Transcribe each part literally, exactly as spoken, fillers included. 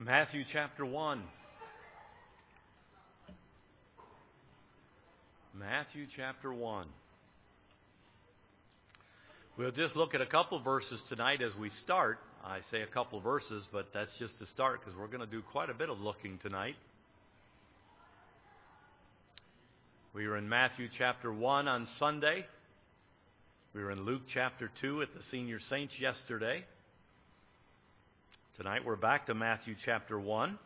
Matthew chapter one. Matthew chapter one. We'll just look at a couple verses tonight as we start. I say a couple verses, but that's just to start because we're going to do quite a bit of looking tonight. We were in Matthew chapter one on Sunday. We were in Luke chapter two at the Senior Saints yesterday. Tonight we're back to Matthew chapter one.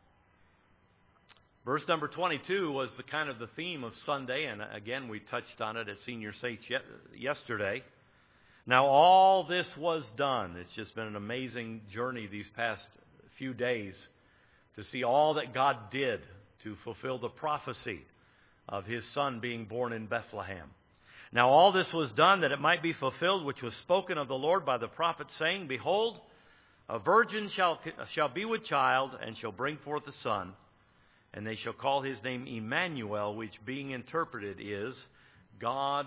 Verse number twenty-two was the kind of the theme of Sunday, and again we touched on it at Senior Saints yesterday. Now all this was done. It's just been an amazing journey these past few days to see all that God did to fulfill the prophecy of His Son being born in Bethlehem. Now all this was done that it might be fulfilled, which was spoken of the Lord by the prophet, saying, Behold, a virgin shall, shall be with child, and shall bring forth a son, and they shall call his name Emmanuel, which being interpreted is God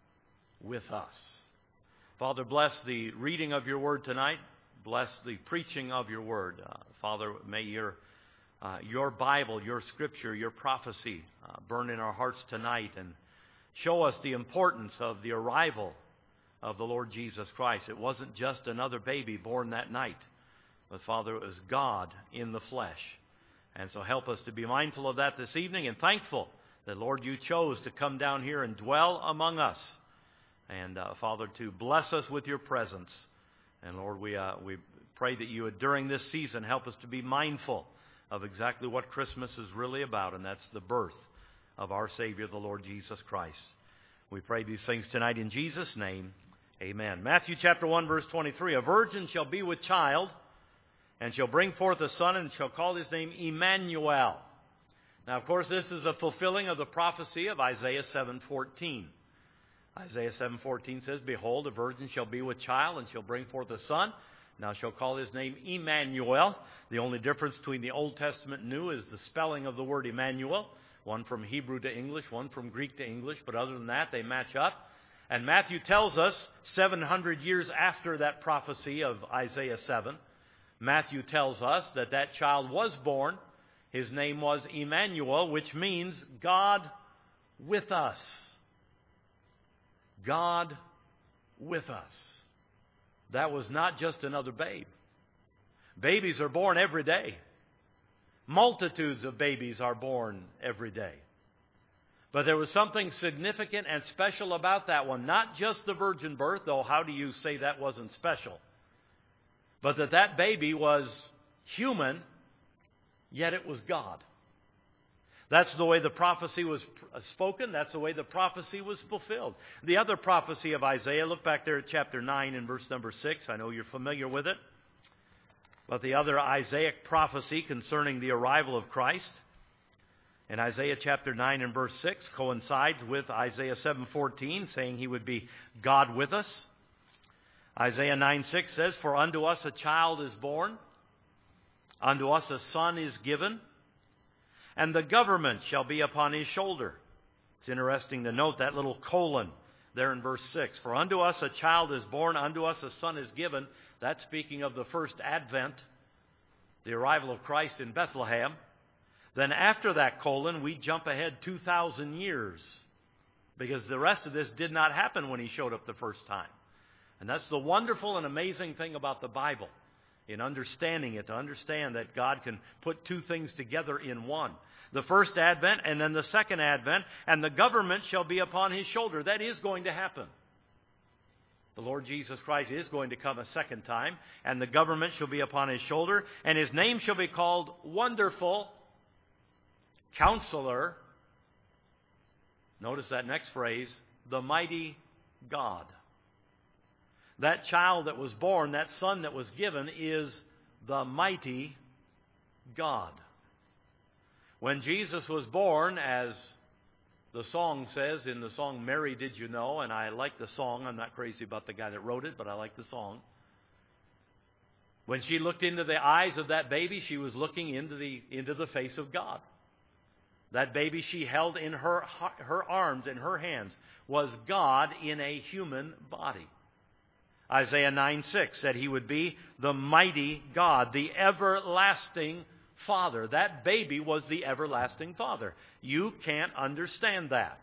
with us. Father, bless the reading of your word tonight. Bless the preaching of your word. Uh, Father, may your uh, your Bible, your scripture, your prophecy uh, burn in our hearts tonight and show us the importance of the arrival of the Lord Jesus Christ. It wasn't just another baby born that night, but Father, it was God in the flesh. And so help us to be mindful of that this evening and thankful that, Lord, you chose to come down here and dwell among us. And, uh, Father, to bless us with your presence. And, Lord, we uh, we pray that you would, during this season, help us to be mindful of exactly what Christmas is really about, and that's the birth of our Savior, the Lord Jesus Christ. We pray these things tonight in Jesus' name. Amen. Matthew chapter one, verse twenty-three. A virgin shall be with child, and shall bring forth a son, and shall call his name Emmanuel. Now, of course, this is a fulfilling of the prophecy of Isaiah seven fourteen. Isaiah seven fourteen says, Behold, a virgin shall be with child, and shall bring forth a son. Now shall call his name Emmanuel. The only difference between the Old Testament and New is the spelling of the word Emmanuel. One from Hebrew to English, one from Greek to English. But other than that, they match up. And Matthew tells us, seven hundred years after that prophecy of Isaiah seven, Matthew tells us that that child was born. His name was Emmanuel, which means God with us. God with us. That was not just another babe. Babies are born every day. Multitudes of babies are born every day. But there was something significant and special about that one. Not just the virgin birth, though how do you say that wasn't special? But that that baby was human, yet it was God. That's the way the prophecy was spoken. That's the way the prophecy was fulfilled. The other prophecy of Isaiah, look back there at chapter nine and verse number six. I know you're familiar with it. But the other Isaiah prophecy concerning the arrival of Christ in Isaiah chapter nine and verse six coincides with Isaiah seven fourteen, saying he would be God with us. Isaiah nine six says, For unto us a child is born, unto us a son is given, and the government shall be upon his shoulder. It's interesting to note that little colon there in verse six. For unto us a child is born, unto us a son is given. That's speaking of the first advent, the arrival of Christ in Bethlehem. Then after that colon, we jump ahead two thousand years, because the rest of this did not happen when he showed up the first time. And that's the wonderful and amazing thing about the Bible, in understanding it, to understand that God can put two things together in one. The first advent and then the second advent, and the government shall be upon his shoulder. That is going to happen. The Lord Jesus Christ is going to come a second time, and the government shall be upon his shoulder, and his name shall be called Wonderful Counselor. Notice that next phrase, the Mighty God. That child that was born, that son that was given, is the mighty God. When Jesus was born, as the song says in the song, Mary Did You Know, and I like the song. I'm not crazy about the guy that wrote it, but I like the song. When she looked into the eyes of that baby, she was looking into the, into the face of God. That baby she held in her, her arms, in her hands, was God in a human body. Isaiah nine six said he would be the mighty God, the everlasting Father. That baby was the everlasting Father. You can't understand that.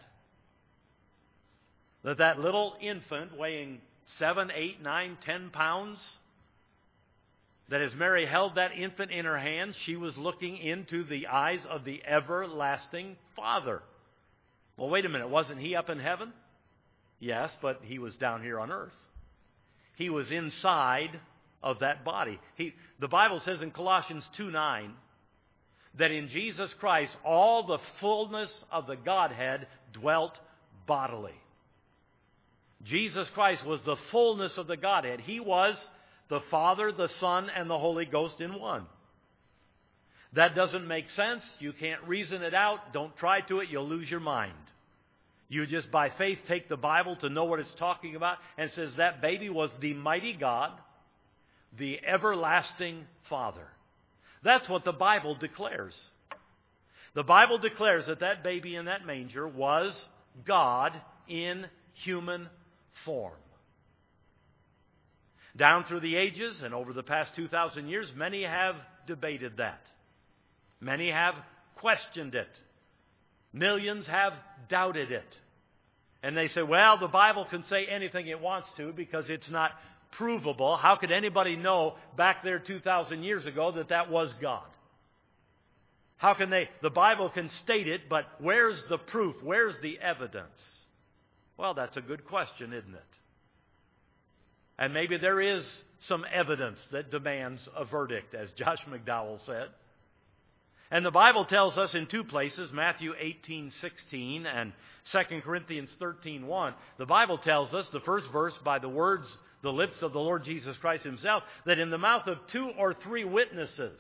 That that little infant weighing seven, eight, nine, ten pounds, that as Mary held that infant in her hands, she was looking into the eyes of the everlasting Father. Well, wait a minute. Wasn't he up in heaven? Yes, but he was down here on earth. He was inside of that body. He, the Bible says in Colossians two nine that in Jesus Christ all the fullness of the Godhead dwelt bodily. Jesus Christ was the fullness of the Godhead. He was the Father, the Son, and the Holy Ghost in one. That doesn't make sense. You can't reason it out. Don't try to it. You'll lose your mind. You just by faith take the Bible to know what it's talking about, and it says that baby was the mighty God, the everlasting Father. That's what the Bible declares. The Bible declares that that baby in that manger was God in human form. Down through the ages and over the past two thousand years, many have debated that. Many have questioned it. Millions have doubted it. And they say, well, the Bible can say anything it wants to because it's not provable. How could anybody know back there two thousand years ago that that was God? How can they, the Bible can state it, but where's the proof? Where's the evidence? Well, that's a good question, isn't it? And maybe there is some evidence that demands a verdict, as Josh McDowell said. And the Bible tells us in two places, Matthew eighteen sixteen and Second Corinthians thirteen one. The Bible tells us, the first verse, by the words, the lips of the Lord Jesus Christ himself, that in the mouth of two or three witnesses,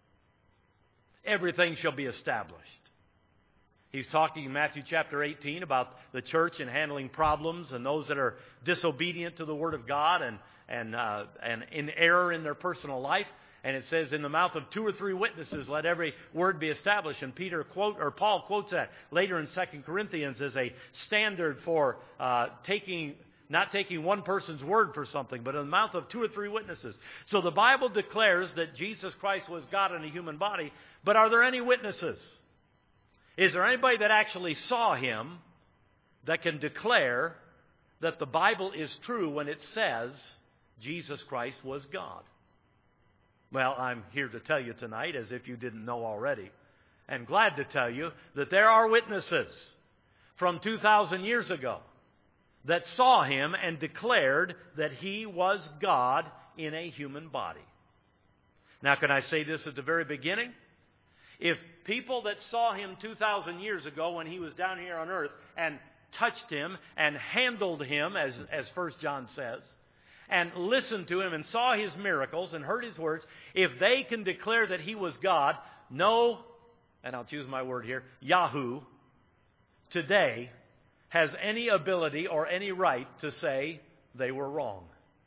everything shall be established. He's talking in Matthew chapter eighteen about the church and handling problems and those that are disobedient to the Word of God and, and, uh, and in error in their personal life. And it says, in the mouth of two or three witnesses, let every word be established. And Peter quote, or Paul quotes that later in Second Corinthians as a standard for uh, taking, not taking one person's word for something, but in the mouth of two or three witnesses. So the Bible declares that Jesus Christ was God in a human body, but are there any witnesses? Is there anybody that actually saw him that can declare that the Bible is true when it says Jesus Christ was God? Well, I'm here to tell you tonight, as if you didn't know already, and glad to tell you that there are witnesses from two thousand years ago that saw him and declared that he was God in a human body. Now, can I say this at the very beginning? If people that saw him two thousand years ago when he was down here on earth and touched him and handled him, as, as First John says, and listened to him and saw his miracles and heard his words, if they can declare that he was God, no, and I'll choose my word here, Yahoo, today has any ability or any right to say they were wrong.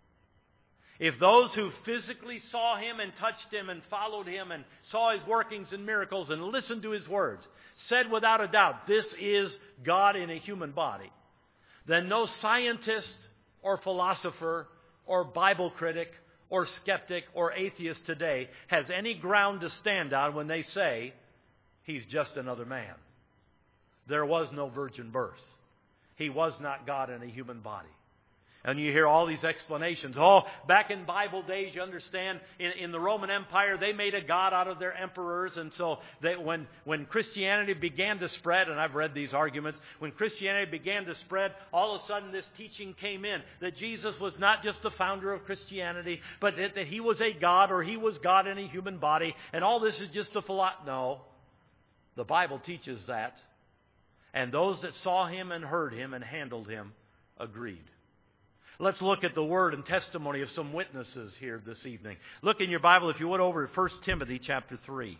If those who physically saw him and touched him and followed him and saw his workings and miracles and listened to his words said without a doubt, this is God in a human body, then no scientist or philosopher or Bible critic or skeptic or atheist today has any ground to stand on when they say he's just another man. There was no virgin birth. He was not God in a human body. And you hear all these explanations. Oh, back in Bible days, you understand, in, in the Roman Empire, they made a god out of their emperors. And so they, when, when Christianity began to spread, and I've read these arguments, when Christianity began to spread, all of a sudden this teaching came in that Jesus was not just the founder of Christianity, but that, that he was a god, or he was God in a human body. And all this is just a philosophy. No, the Bible teaches that. And those that saw him and heard him and handled him agreed. Let's look at the word and testimony of some witnesses here this evening. Look in your Bible, if you would, over at First Timothy chapter three.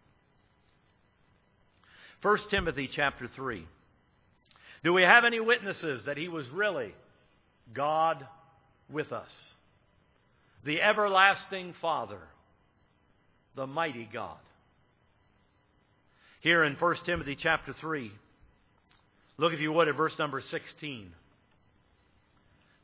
First Timothy chapter three. Do we have any witnesses that he was really God with us? The everlasting Father, the mighty God. Here in First Timothy chapter three, look if you would at verse number sixteen.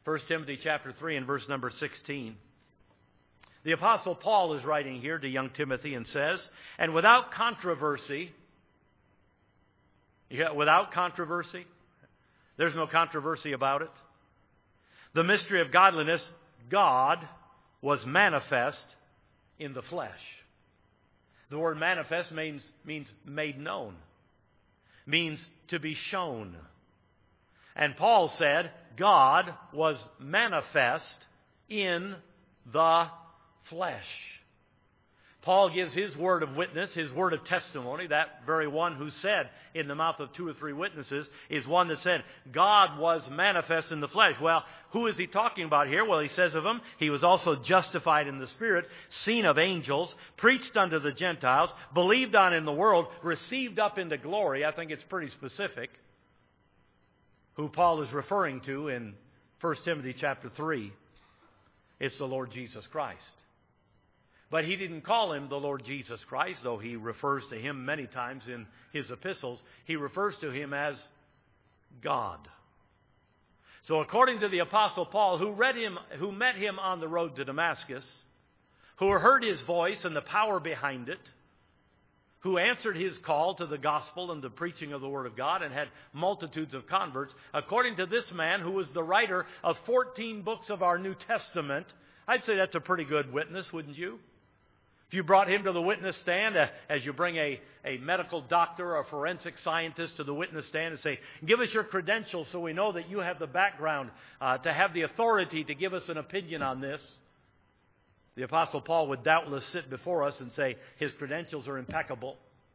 First Timothy chapter three and verse number sixteen. The Apostle Paul is writing here to young Timothy and says, and without controversy, yeah, without controversy, there's no controversy about it. The mystery of godliness, God was manifest in the flesh. The word manifest means, means made known, means to be shown. And Paul said, God was manifest in the flesh. Paul gives his word of witness, his word of testimony. That very one who said in the mouth of two or three witnesses is one that said, God was manifest in the flesh. Well, who is he talking about here? Well, he says of him, he was also justified in the Spirit, seen of angels, preached unto the Gentiles, believed on in the world, received up into glory. I think it's pretty specific who Paul is referring to in First Timothy chapter three. It's the Lord Jesus Christ. But he didn't call him the Lord Jesus Christ, though he refers to him many times in his epistles. He refers to him as God. So according to the Apostle Paul, who read him, who met him on the road to Damascus, who heard his voice and the power behind it, who answered his call to the gospel and the preaching of the Word of God and had multitudes of converts, according to this man who was the writer of fourteen books of our New Testament, I'd say that's a pretty good witness, wouldn't you? If you brought him to the witness stand, uh, as you bring a, a medical doctor or a forensic scientist to the witness stand and say, give us your credentials so we know that you have the background uh, to have the authority to give us an opinion on this, the Apostle Paul would doubtless sit before us and say his credentials are impeccable.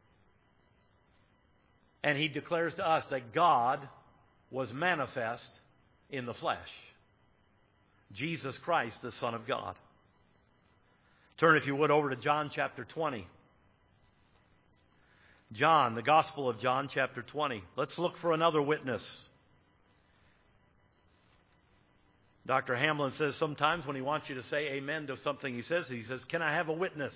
And he declares to us that God was manifest in the flesh. Jesus Christ, the Son of God. Turn, if you would, over to John chapter twenty. John, the Gospel of John chapter twenty. Let's look for another witness. Doctor Hamlin says sometimes when he wants you to say amen to something he says, he says, can I have a witness?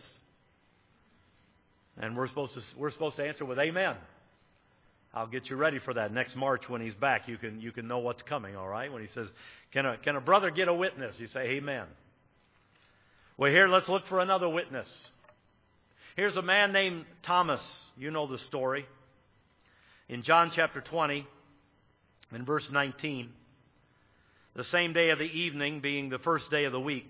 And we're supposed to, we're supposed to answer with amen. I'll get you ready for that next March when he's back. You can, you can know what's coming, all right? When he says, can a, can a brother get a witness? You say amen. Well, here, let's look for another witness. Here's a man named Thomas. You know the story. In John chapter twenty, in verse nineteen, the same day of the evening, being the first day of the week,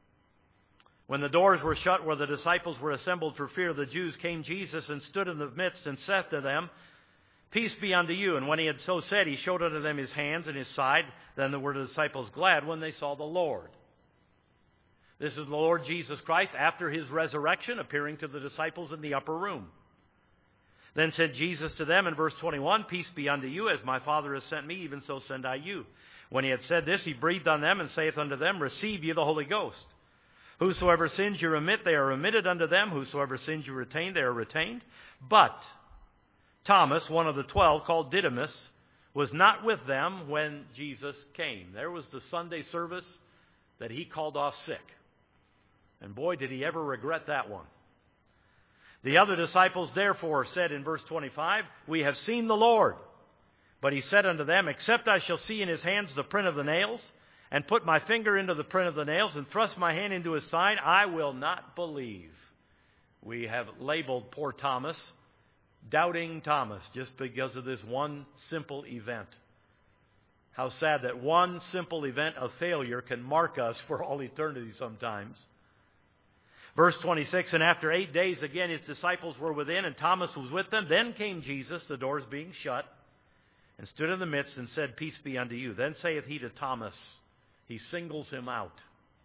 when the doors were shut where the disciples were assembled for fear of the Jews, came Jesus and stood in the midst and said to them, peace be unto you. And when he had so said, he showed unto them his hands and his side. Then were the disciples glad when they saw the Lord. This is the Lord Jesus Christ after his resurrection, appearing to the disciples in the upper room. Then said Jesus to them in verse twenty-one, peace be unto you, as my Father has sent me, even so send I you. When he had said this, he breathed on them and saith unto them, receive ye the Holy Ghost. Whosoever sins you remit, they are remitted unto them. Whosoever sins you retain, they are retained. But Thomas, one of the twelve, called Didymus, was not with them when Jesus came. There was the Sunday service that he called off sick. And boy, did he ever regret that one. The other disciples therefore said in verse twenty-five, we have seen the Lord. But he said unto them, except I shall see in his hands the print of the nails, and put my finger into the print of the nails, and thrust my hand into his side, I will not believe. We have labeled poor Thomas Doubting Thomas, just because of this one simple event. How sad that one simple event of failure can mark us for all eternity sometimes. Verse twenty-six, and after eight days again his disciples were within, and Thomas was with them. Then came Jesus, the doors being shut, and stood in the midst, and said, peace be unto you. Then saith he to Thomas, he singles him out.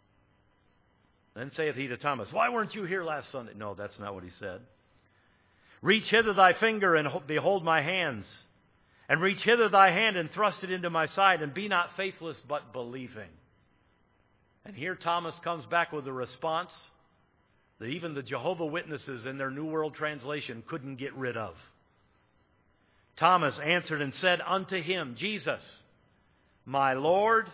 Then saith he to Thomas, why weren't you here last Sunday? No, that's not what he said. Reach hither thy finger, and behold my hands. And reach hither thy hand, and thrust it into my side, and be not faithless, but believing. And here Thomas comes back with a response that even the Jehovah's Witnesses in their New World Translation couldn't get rid of. Thomas answered and said unto him, Jesus, my Lord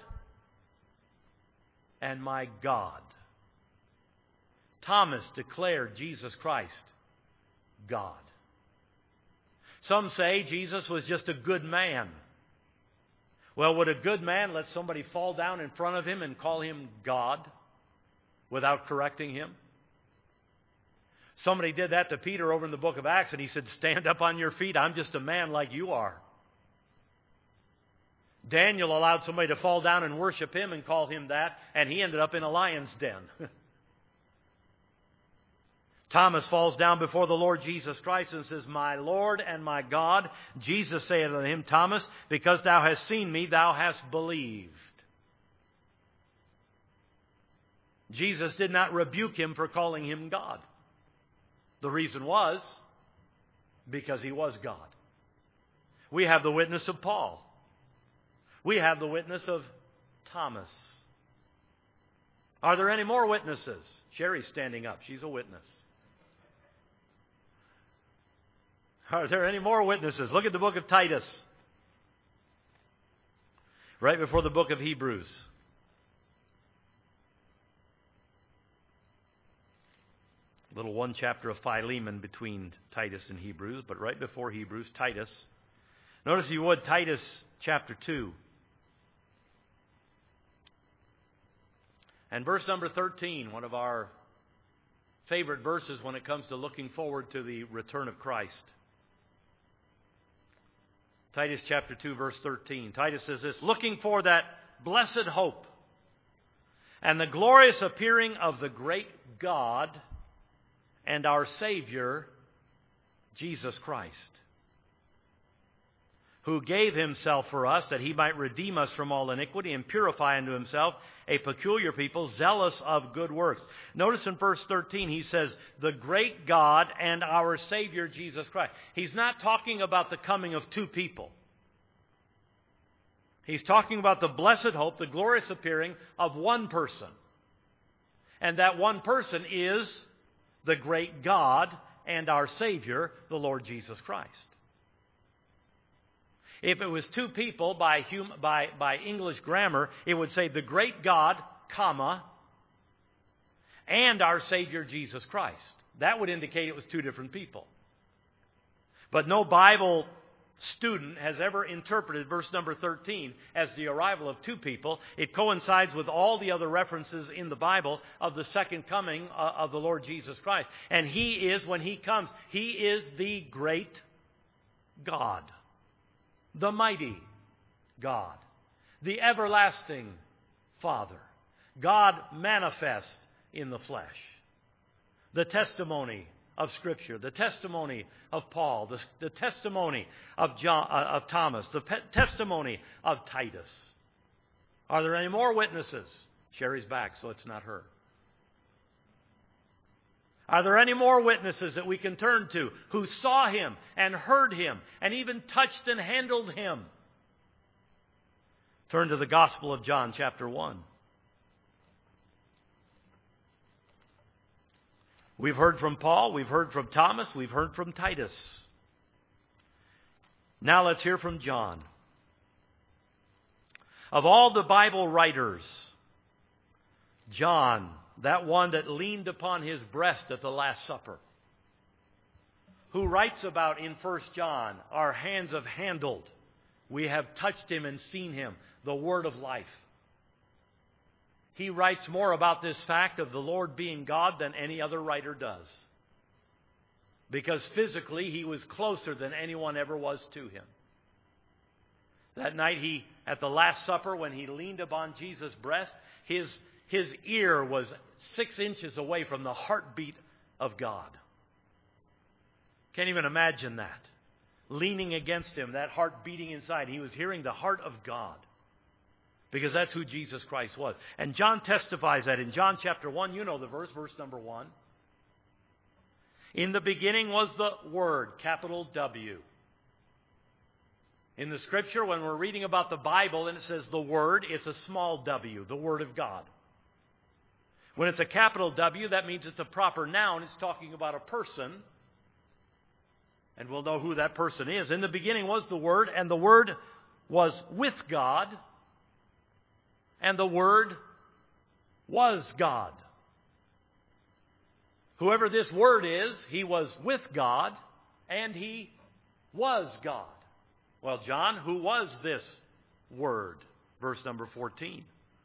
and my God. Thomas declared Jesus Christ God. Some say Jesus was just a good man. Well, would a good man let somebody fall down in front of him and call him God without correcting him? Somebody did that to Peter over in the book of Acts, and he said, stand up on your feet. I'm just a man like you are. Daniel allowed somebody to fall down and worship him and call him that, and he ended up in a lion's den. Thomas falls down before the Lord Jesus Christ and says, my Lord and my God. Jesus saith unto him, Thomas, because thou hast seen me, thou hast believed. Jesus did not rebuke him for calling him God. The reason was because he was God. We have the witness of Paul. We have the witness of Thomas. Are there any more witnesses? Sherry's standing up. She's a witness. Are there any more witnesses? Look at the book of Titus. Right before the book of Hebrews. Little one chapter of Philemon between Titus and Hebrews, but right before Hebrews, Titus. Notice if you would, Titus chapter two. And verse number thirteen, one of our favorite verses when it comes to looking forward to the return of Christ. Titus chapter two, verse thirteen. Titus says this, looking for that blessed hope and the glorious appearing of the great God and our Savior, Jesus Christ, who gave himself for us that he might redeem us from all iniquity and purify unto himself a peculiar people, zealous of good works. Notice in verse thirteen, he says, the great God and our Savior, Jesus Christ. He's not talking about the coming of two people. He's talking about the blessed hope, the glorious appearing of one person. And that one person is the great God and our Savior, the Lord Jesus Christ. If it was two people by, hum, by, by English grammar, it would say the great God, comma, and our Savior Jesus Christ. That would indicate it was two different people. But no Bible student has ever interpreted verse number thirteen as the arrival of two people. It coincides with all the other references in the Bible of the second coming of the Lord Jesus Christ. And He is, when He comes, He is the great God. The mighty God, the everlasting Father, God manifest in the flesh. The testimony of Scripture, the testimony of Paul, the, the testimony of, John, uh, of Thomas, the pe- testimony of Titus. Are there any more witnesses? Sherry's back, so it's not her. Are there any more witnesses that we can turn to who saw Him and heard Him and even touched and handled Him? Turn to the Gospel of John, chapter one. We've heard from Paul, we've heard from Thomas, we've heard from Titus. Now let's hear from John. Of all the Bible writers, John, that one that leaned upon his breast at the Last Supper, who writes about in First John, our hands have handled, we have touched Him and seen Him, the Word of life. He writes more about this fact of the Lord being God than any other writer does. Because physically He was closer than anyone ever was to Him. That night he, at the Last Supper, when He leaned upon Jesus' breast, his, his ear was six inches away from the heartbeat of God. Can't even imagine that. Leaning against Him, that heart beating inside. He was hearing the heart of God. Because that's who Jesus Christ was. And John testifies that in John chapter one. You know the verse, verse number one. In the beginning was the Word, capital W. In the Scripture, when we're reading about the Bible and it says the Word, it's a small w, the Word of God. When it's a capital W, that means it's a proper noun. It's talking about a person. And we'll know who that person is. In the beginning was the Word, and the Word was with God. And the Word was God. Whoever this Word is, He was with God, and He was God. Well, John, who was this Word. Verse number fourteen.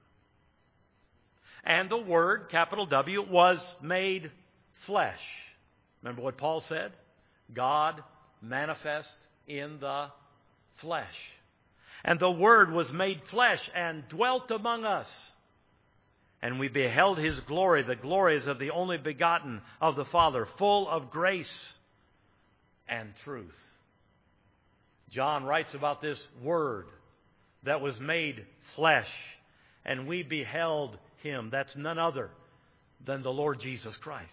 And the Word, capital W, was made flesh. Remember what Paul said? God manifest in the flesh. And the Word was made flesh and dwelt among us. And we beheld His glory. The glory is of the only begotten of the Father, full of grace and truth. John writes about this Word that was made flesh, and we beheld Him. That's none other than the Lord Jesus Christ.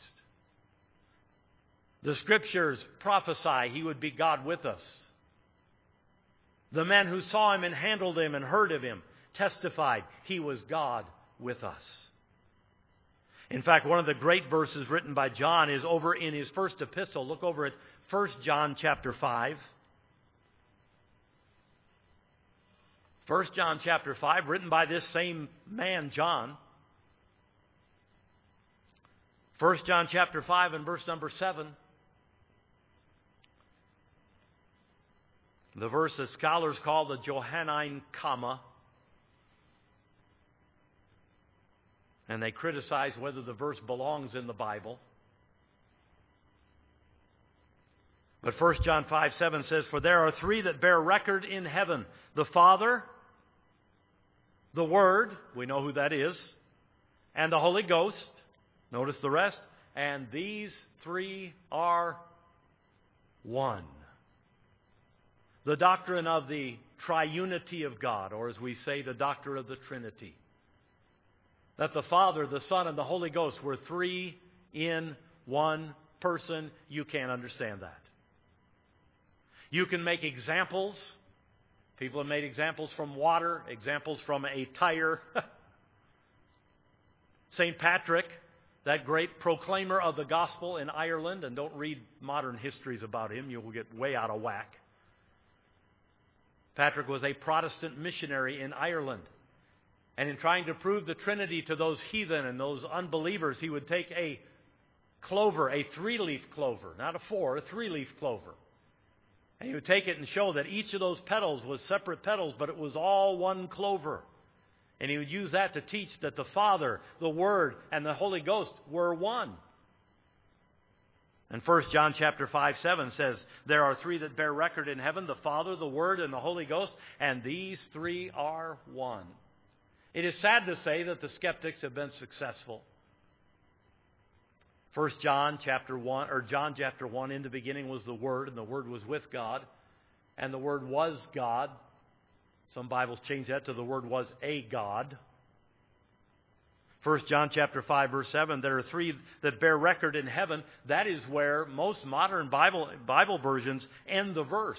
The Scriptures prophesy He would be God with us. The men who saw Him and handled Him and heard of Him testified He was God with us. In fact, one of the great verses written by John is over in his first epistle. Look over at First John chapter five. First John chapter five, written by this same man, John. First John chapter five and verse number seven. The verse that scholars call the Johannine comma. And they criticize whether the verse belongs in the Bible. But First John five seven says, For there are three that bear record in heaven, the Father, the Word, we know who that is, and the Holy Ghost. Notice the rest. And these three are one. The doctrine of the triunity of God, or as we say, the doctrine of the Trinity. That the Father, the Son, and the Holy Ghost were three in one person. You can't understand that. You can make examples. People have made examples from water, examples from a tire. Saint Patrick, that great proclaimer of the gospel in Ireland, and don't read modern histories about him, you will get way out of whack. Patrick was a Protestant missionary in Ireland. And in trying to prove the Trinity to those heathen and those unbelievers, he would take a clover, a three-leaf clover, not a four, a three-leaf clover. And he would take it and show that each of those petals was separate petals, but it was all one clover. And he would use that to teach that the Father, the Word, and the Holy Ghost were one. And First John chapter five seven says, There are three that bear record in heaven, the Father, the Word, and the Holy Ghost, and these three are one. It is sad to say that the skeptics have been successful. First John chapter one, or John chapter one, in the beginning was the Word, and the Word was with God, and the Word was God. Some Bibles change that to the Word was a God. First John chapter five, verse seven, there are three that bear record in heaven. That is where most modern Bible, Bible versions end the verse.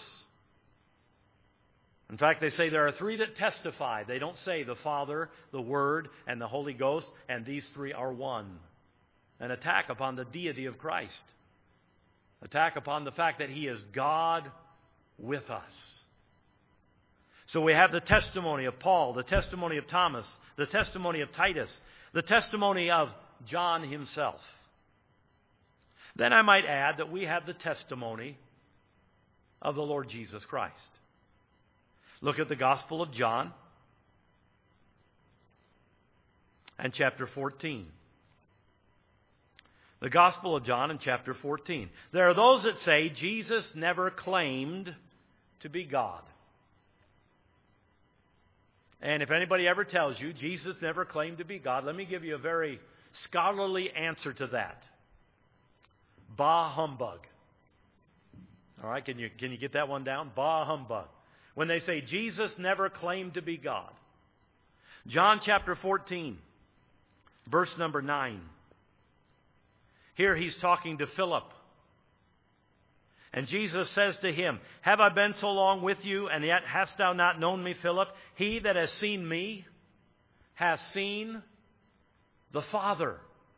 In fact, they say there are three that testify. They don't say the Father, the Word, and the Holy Ghost, and these three are one. An attack upon the deity of Christ. Attack upon the fact that He is God with us. So we have the testimony of Paul, the testimony of Thomas, the testimony of Titus, the testimony of John himself. Then I might add that we have the testimony of the Lord Jesus Christ. Look at the Gospel of John and chapter fourteen. The Gospel of John in chapter fourteen. There are those that say Jesus never claimed to be God. And if anybody ever tells you Jesus never claimed to be God, let me give you a very scholarly answer to that. Bah humbug. All right, can you, can you get that one down? Bah humbug. When they say Jesus never claimed to be God. John chapter fourteen, verse number nine. Here he's talking to Philip. And Jesus says to him, Have I been so long with you, and yet hast thou not known me, Philip? He that has seen me has seen the Father.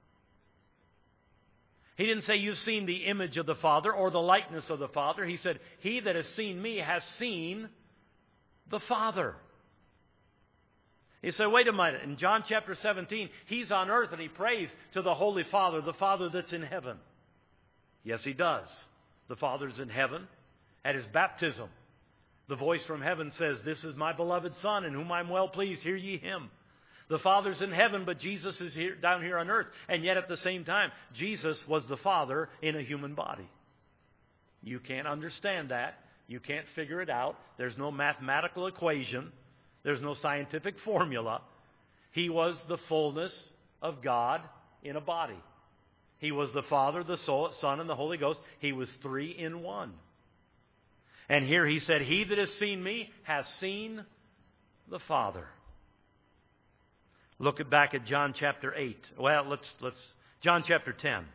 He didn't say you've seen the image of the Father or the likeness of the Father. He said, He that has seen me has seen the Father. He said, wait a minute. In John chapter seventeen, He's on earth and He prays to the Holy Father, the Father that's in heaven. Yes, He does. The Father's in heaven. At His baptism, The voice from heaven says, "This is my beloved Son, in whom I am well pleased. Hear ye him." The Father's in heaven, but Jesus is here, down here on earth. And yet at the same time, Jesus was the Father in a human body. You can't understand that. You can't figure it out. There's no mathematical equation. There's no scientific formula. He was the fullness of God in a body. He was the Father, the Son, and the Holy Ghost. He was three in one. And here he said, "He that has seen me has seen the Father." Look at back at John chapter eight. Well, let's let's John chapter ten.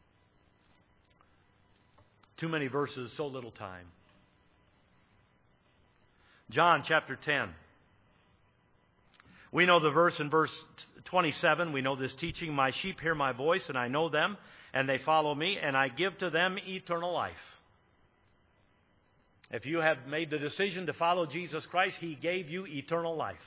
Too many verses, so little time. John chapter ten. We know the verse in verse twenty-seven. We know this teaching, "My sheep hear my voice, and I know them, and they follow me, and I give to them eternal life." If you have made the decision to follow Jesus Christ, He gave you eternal life.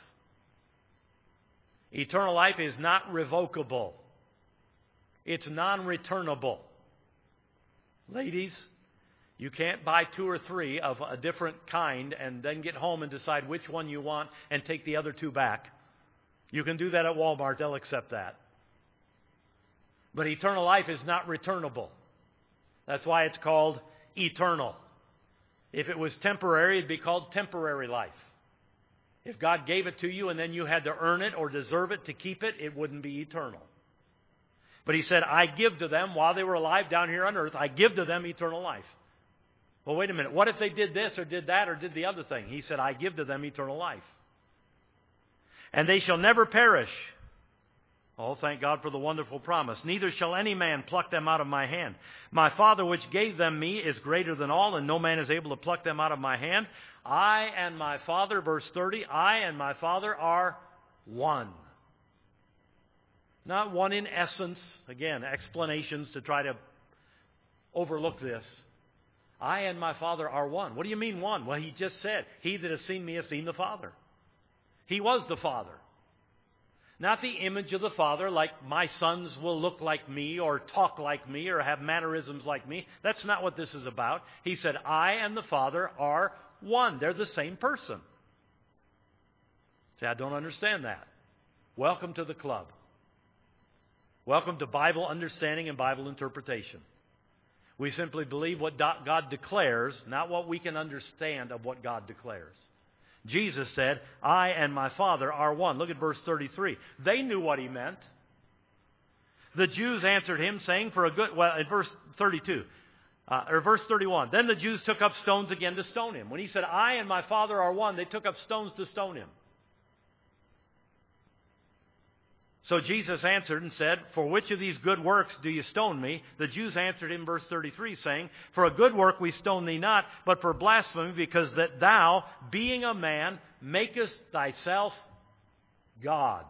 Eternal life is not revocable. It's non-returnable. Ladies, you can't buy two or three of a different kind and then get home and decide which one you want and take the other two back. You can do that at Walmart. They'll accept that. But eternal life is not returnable. That's why it's called eternal. If it was temporary, it'd be called temporary life. If God gave it to you and then you had to earn it or deserve it to keep it, it wouldn't be eternal. But He said, "I give to them," while they were alive down here on earth, "I give to them eternal life." Well, wait a minute. What if they did this or did that or did the other thing? He said, "I give to them eternal life. And they shall never perish." Oh, thank God for the wonderful promise. "Neither shall any man pluck them out of my hand. My Father which gave them me is greater than all, and no man is able to pluck them out of my hand. I and my Father," verse thirty, "I and my Father are one." Not one in essence. Again, explanations to try to overlook this. I and my Father are one. What do you mean one? Well, He just said, "He that has seen me has seen the Father." He was the Father. Not the image of the Father, like my sons will look like me or talk like me or have mannerisms like me. That's not what this is about. He said, "I and the Father are one." They're the same person. See, I don't understand that. Welcome to the club. Welcome to Bible understanding and Bible interpretation. We simply believe what God declares, not what we can understand of what God declares. Jesus said, "I and my Father are one." Look at verse thirty-three. They knew what He meant. The Jews answered Him, saying, "For a good..." Well, in verse thirty-two, uh, or verse thirty-one. "Then the Jews took up stones again to stone Him." When He said, "I and my Father are one," they took up stones to stone Him. So Jesus answered and said, "For which of these good works do you stone me?" The Jews answered Him, verse thirty-three, saying, "For a good work we stone thee not, but for blasphemy, because that thou, being a man, makest thyself God."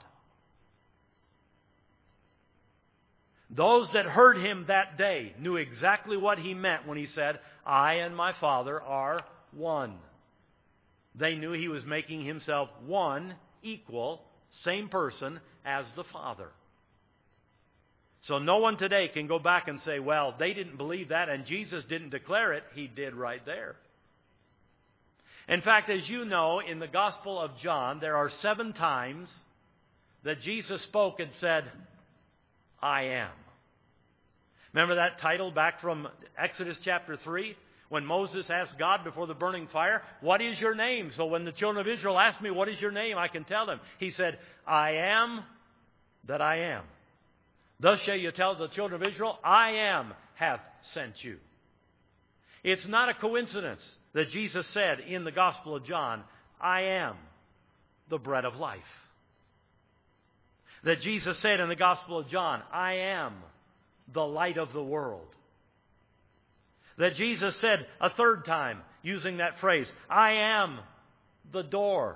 Those that heard Him that day knew exactly what He meant when He said, "I and my Father are one." They knew He was making Himself one, equal, same person as the Father. So no one today can go back and say, "Well, they didn't believe that and Jesus didn't declare it." He did right there. In fact, as you know, in the Gospel of John, there are seven times that Jesus spoke and said, "I am." Remember that title back from Exodus chapter three? When Moses asked God before the burning fire, "What is your name?" So when the children of Israel asked me, "What is your name?" I can tell them. He said, "I am that I am. Thus shall you tell the children of Israel, I am hath sent you." It's not a coincidence that Jesus said in the Gospel of John, "I am the bread of life." That Jesus said in the Gospel of John, "I am the light of the world." That Jesus said a third time, using that phrase, "I am the door."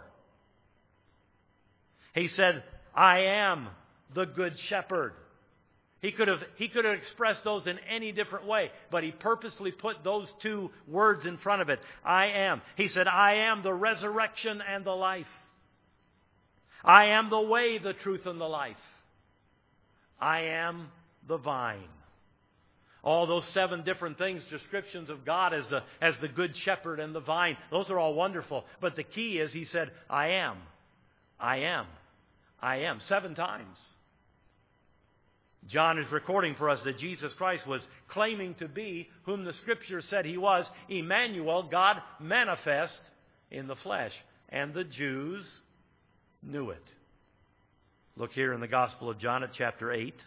He said, "I am the good shepherd." He could have, he could have expressed those in any different way, but He purposely put those two words in front of it. I am. He said, "I am the resurrection and the life. I am the way, the truth, and the life. I am the vine." All those seven different things, descriptions of God as the, as the good shepherd and the vine, those are all wonderful. But the key is he said, I am, I am, I am, seven times. John is recording for us that Jesus Christ was claiming to be whom the Scripture said he was, Emmanuel, God manifest in the flesh. And the Jews knew it. Look here in the Gospel of John at chapter eight.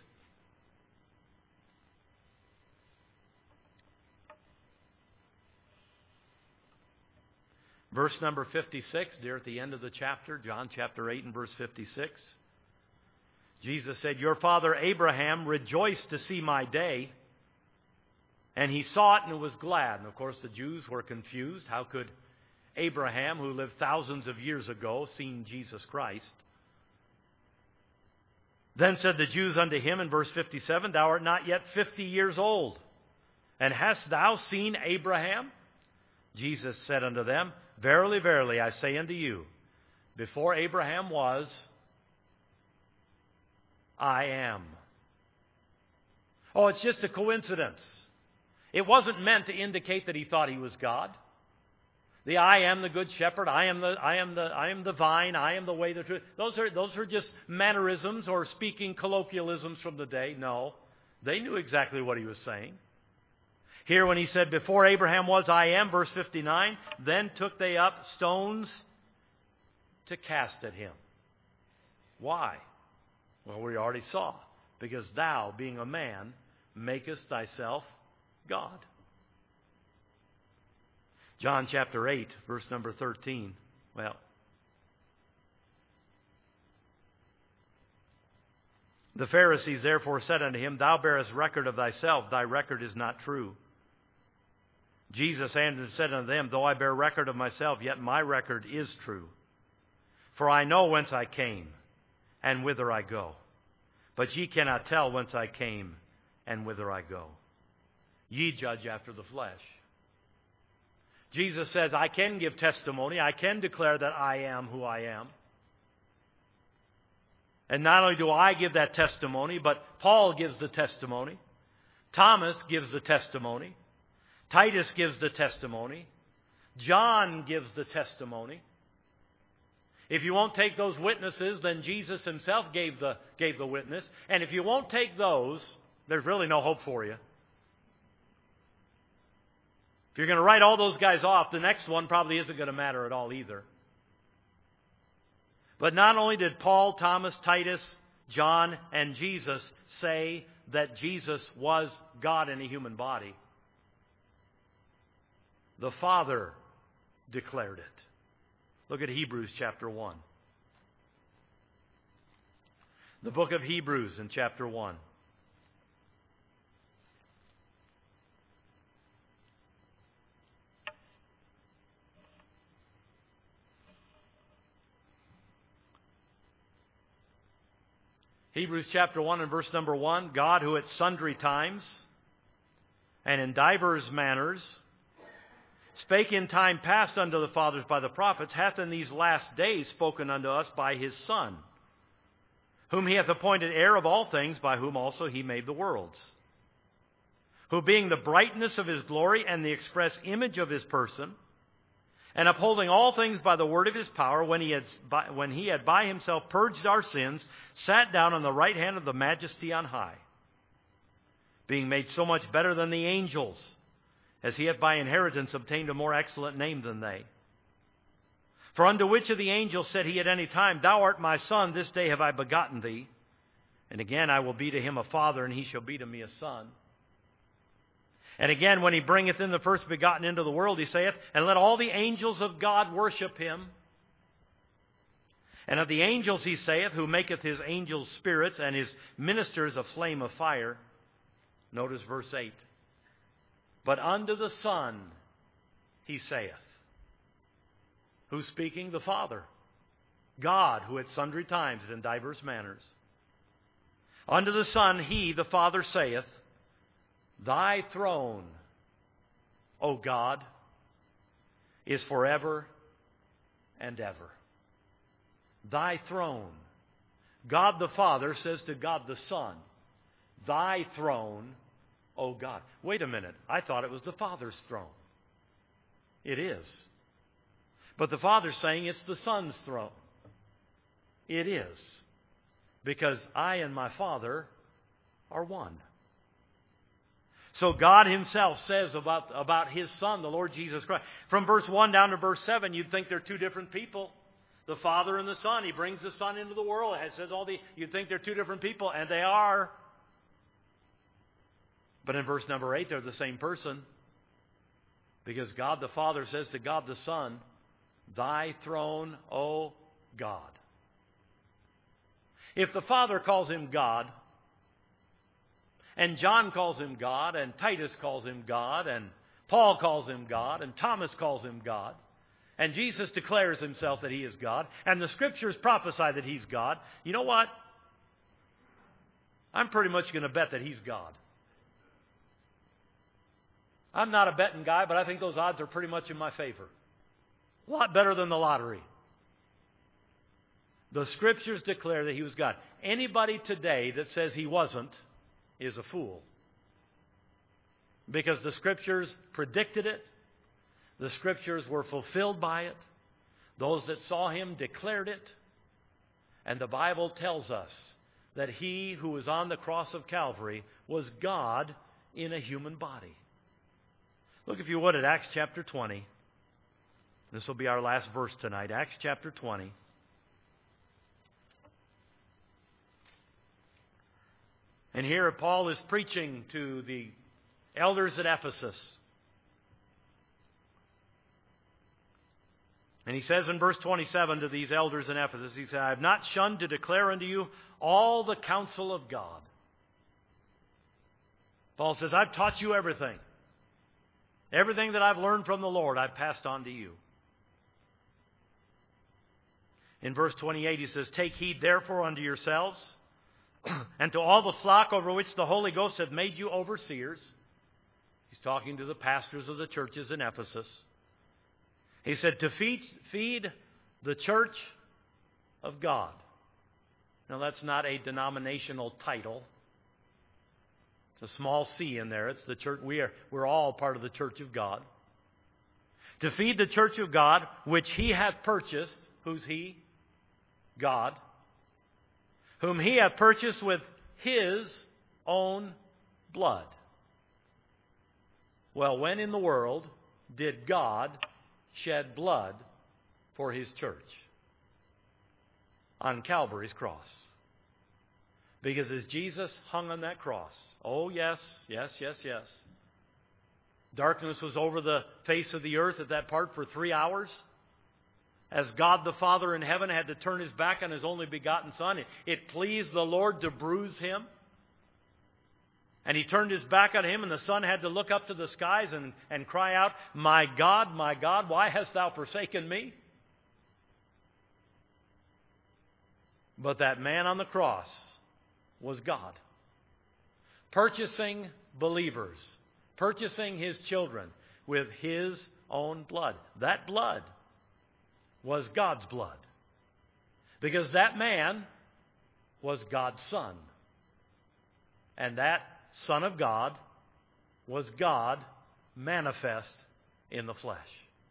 Verse number fifty-six, there at the end of the chapter, John chapter eight and verse fifty-six. Jesus said, your father Abraham rejoiced to see my day, and he saw it and was glad. And of course the Jews were confused. How could Abraham, who lived thousands of years ago, seen Jesus Christ? Then said the Jews unto him in verse fifty-seven, thou art not yet fifty years old, and hast thou seen Abraham? Jesus said unto them, verily, verily, I say unto you, before Abraham was, I am. Oh, it's just a coincidence. It wasn't meant to indicate that he thought he was God. The I am the good shepherd, I am the I am the I am the vine, I am the way, the truth. Those are those are just mannerisms or speaking colloquialisms from the day. No. They knew exactly what he was saying. Here when he said, before Abraham was, I am, verse fifty-nine, then took they up stones to cast at him. Why? Well, we already saw. Because thou, being a man, makest thyself God. John chapter eight, verse number thirteen. Well, the Pharisees therefore said unto him, thou bearest record of thyself, thy record is not true. Jesus answered and said unto them, though I bear record of myself, yet my record is true. For I know whence I came, and whither I go. But ye cannot tell whence I came, and whither I go. Ye judge after the flesh. Jesus says, I can give testimony, I can declare that I am who I am. And not only do I give that testimony, but Paul gives the testimony. Thomas gives the testimony. Titus gives the testimony. John gives the testimony. If you won't take those witnesses, then Jesus himself gave the, gave the witness. And if you won't take those, there's really no hope for you. If you're going to write all those guys off, the next one probably isn't going to matter at all either. But not only did Paul, Thomas, Titus, John, and Jesus say that Jesus was God in a human body, the Father declared it. Look at Hebrews chapter one. The book of Hebrews in chapter one. Hebrews chapter one and verse number one. God, who at sundry times and in divers manners spake in time past unto the fathers by the prophets, hath in these last days spoken unto us by his Son, whom he hath appointed heir of all things, by whom also he made the worlds. Who being the brightness of his glory and the express image of his person, and upholding all things by the word of his power, when he had by, when he had by himself purged our sins, sat down on the right hand of the majesty on high, being made so much better than the angels, as he hath by inheritance obtained a more excellent name than they. For unto which of the angels said he at any time, thou art my son, this day have I begotten thee? And again, I will be to him a father, and he shall be to me a son. And again, when he bringeth in the first begotten into the world, he saith, and let all the angels of God worship him. And of the angels he saith, who maketh his angels spirits, and his ministers a flame of fire. Notice verse eight. But unto the Son he saith. Who's speaking? The Father. God, who at sundry times and in divers manners. Unto the Son he, the Father, saith, thy throne, O God, is forever and ever. Thy throne. God the Father says to God the Son, thy throne, O God. Wait a minute. I thought it was the Father's throne. It is. But the Father's saying it's the Son's throne. It is. Because I and my Father are one. So God Himself says about, about His Son, the Lord Jesus Christ. From verse one down to verse seven, you'd think they're two different people. The Father and the Son. He brings the Son into the world. It says all the, you'd think they're two different people, and they are. But in verse number eight, they're the same person. Because God the Father says to God the Son, Thy throne, O God. If the Father calls Him God, and John calls Him God, and Titus calls Him God, and Paul calls Him God, and Thomas calls Him God, and Jesus declares Himself that He is God, and the Scriptures prophesy that He's God, you know what? I'm pretty much going to bet that He's God. I'm not a betting guy, but I think those odds are pretty much in my favor. A lot better than the lottery. The Scriptures declare that He was God. Anybody today that says He wasn't is a fool. Because the Scriptures predicted it. The Scriptures were fulfilled by it. Those that saw Him declared it. And the Bible tells us that He who was on the cross of Calvary was God in a human body. Look, if you would, at Acts chapter twenty. This will be our last verse tonight. Acts chapter twenty. And here Paul is preaching to the elders at Ephesus. And he says in verse twenty-seven to these elders in Ephesus, he said, I have not shunned to declare unto you all the counsel of God. Paul says, I've taught you everything. Everything that I've learned from the Lord, I've passed on to you. In verse twenty-eight, he says, Take heed therefore unto yourselves, and to all the flock over which the Holy Ghost hath made you overseers. He's talking to the pastors of the churches in Ephesus. He said, to feed, feed the church of God. Now, that's not a denominational title. It's a small c in there. It's the church. We are, we're all part of the church of God. To feed the church of God, which He hath purchased. Who's He? God. Whom He hath purchased with His own blood. Well, when in the world did God shed blood for His church? On Calvary's cross. Because as Jesus hung on that cross, oh yes, yes, yes, yes, darkness was over the face of the earth at that part for three hours. As God the Father in heaven had to turn His back on His only begotten Son, it, it pleased the Lord to bruise Him. And He turned His back on Him, and the Son had to look up to the skies and, and cry out, My God, my God, why hast Thou forsaken me? But that man on the cross was God, purchasing believers, purchasing His children with His own blood. That blood was God's blood, because that man was God's Son, and that Son of God was God manifest in the flesh.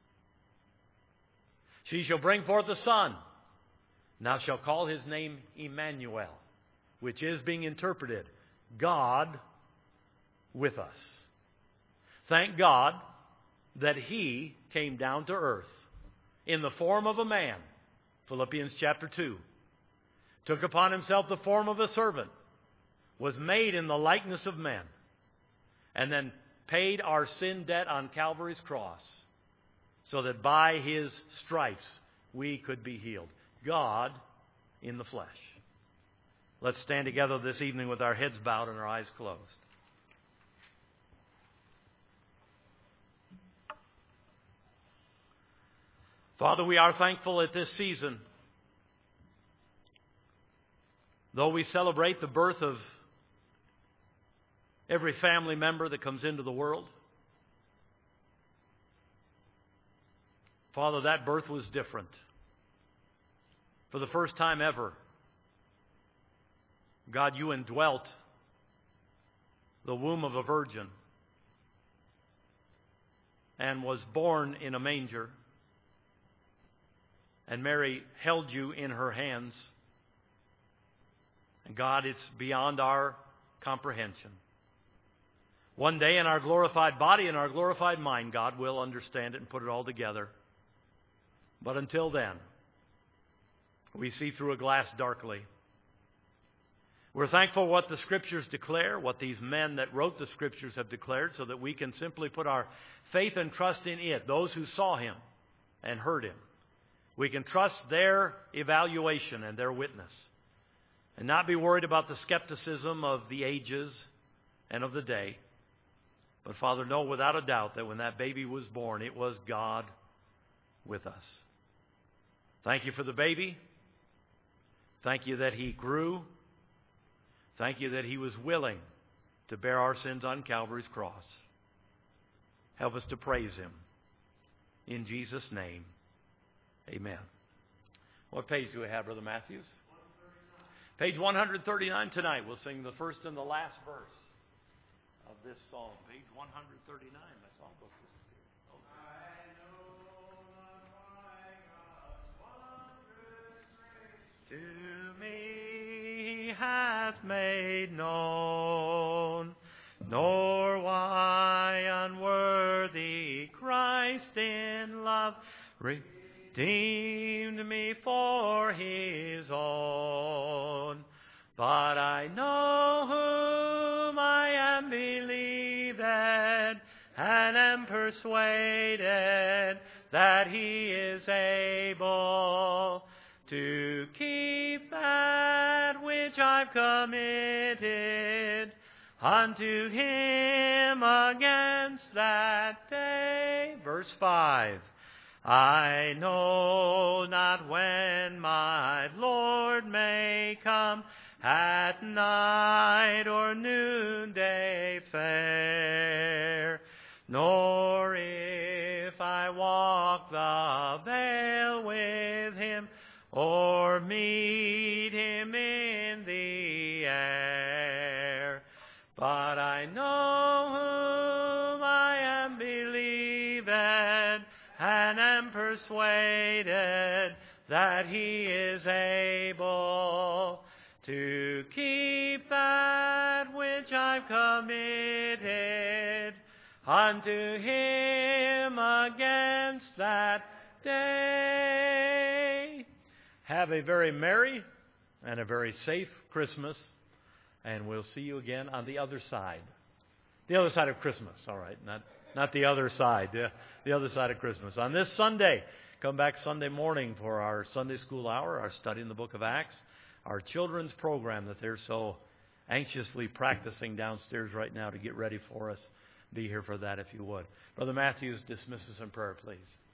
She shall bring forth a son, now shall call His name Emmanuel, which is being interpreted, God with us. Thank God that He came down to earth in the form of a man, Philippians chapter two, took upon Himself the form of a servant, was made in the likeness of men, and then paid our sin debt on Calvary's cross, so that by His stripes we could be healed. God in the flesh. Let's stand together this evening with our heads bowed and our eyes closed. Father, we are thankful at this season. Though we celebrate the birth of every family member that comes into the world, Father, that birth was different. For the first time ever, God, You indwelt the womb of a virgin and was born in a manger. And Mary held you in her hands. And God, it's beyond our comprehension. One day in our glorified body and our glorified mind, God will understand it and put it all together. But until then, we see through a glass darkly. We're thankful for what the Scriptures declare, what these men that wrote the Scriptures have declared, so that we can simply put our faith and trust in it, those who saw Him and heard Him. We can trust their evaluation and their witness and not be worried about the skepticism of the ages and of the day. But Father, know without a doubt that when that baby was born, it was God with us. Thank you for the baby. Thank you that he grew. Thank you that he was willing to bear our sins on Calvary's cross. Help us to praise him. In Jesus' name, amen. What page do we have, Brother Matthews? Page one thirty-nine tonight. We'll sing the first and the last verse of this song. Page one thirty-nine. My song book disappeared. Okay. To me he hath made known, nor why unworthy Christ in love redeemed me for his own. But I know whom I am believed, and am persuaded that he is able to keep that which I've committed unto him against that day. Verse five. I know not when my Lord may come, at night or noonday fair, nor if I walk the vale with him, or meet him in the air. But I know whom I am believed, and am persuaded that he is able to keep that which I've committed unto him against that day. Have a very merry and a very safe Christmas, and we'll see you again on the other side. The other side of Christmas, all right, not not the other side, the, the other side of Christmas. On this Sunday, come back Sunday morning for our Sunday school hour, our study in the book of Acts, our children's program that they're so anxiously practicing downstairs right now to get ready for us. Be here for that if you would. Brother Matthews, dismiss us in prayer, please.